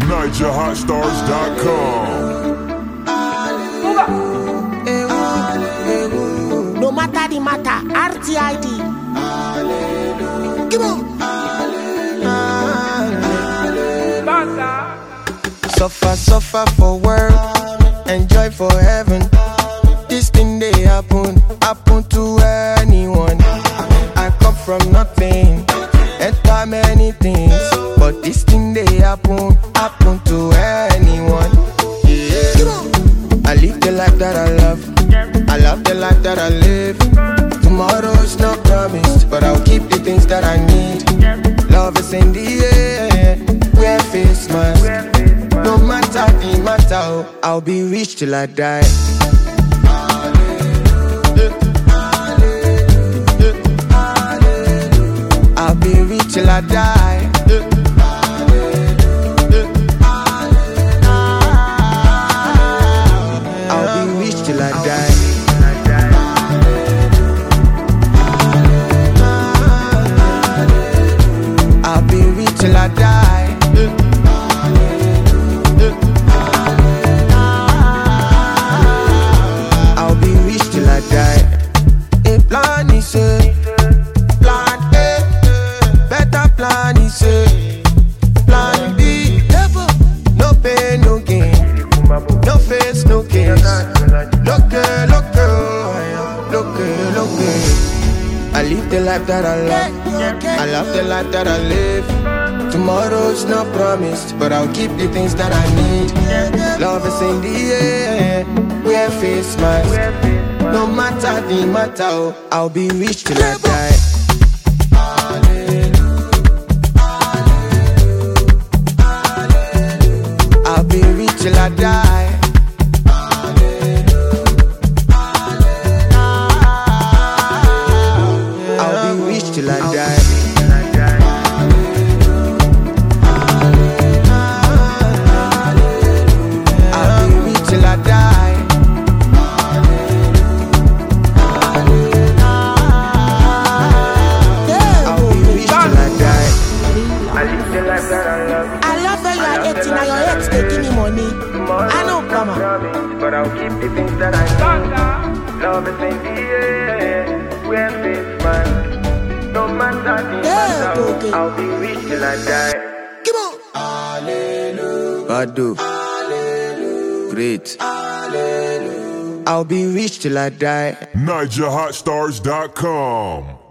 NigerHotStars.com. No matter the matter, RTID. Come on. Suffer for work, enjoy for heaven. This thing they happen to anyone. I come from nothing, enter many things, but this thing they happen to anyone. Yeah. I live the life that I love, I love the life that I live. Tomorrow's not promised, but I'll keep the things that I need. Love is in the air, wear face mask. No matter the matter, I'll be rich till I die. I'll be rich till I die. I'll be rich till I die. I'll be rich till I die. I'll be rich till I die. A plan is a plan A, better plan is a plan B. No pain, no gain, no face, no case. Look, I live the life that I love, I love the life that I live. Tomorrow's not promised, but I'll keep the things that I need. Love is in the air, wear face mask. No matter the matter, I'll be rich till I die. I'll be rich till I die. I'll be rich till I die. I'll be rich till I die. I'll be rich till I die. I love when you are 18 and your ex taking me money. I know, come on. But I'll keep the things that I need. Love is in the air, wear face mask. No matter the matter, okay. I'll be rich till I die. Come on. Badu, great. I'll be rich till I die. NigerHotStars.com.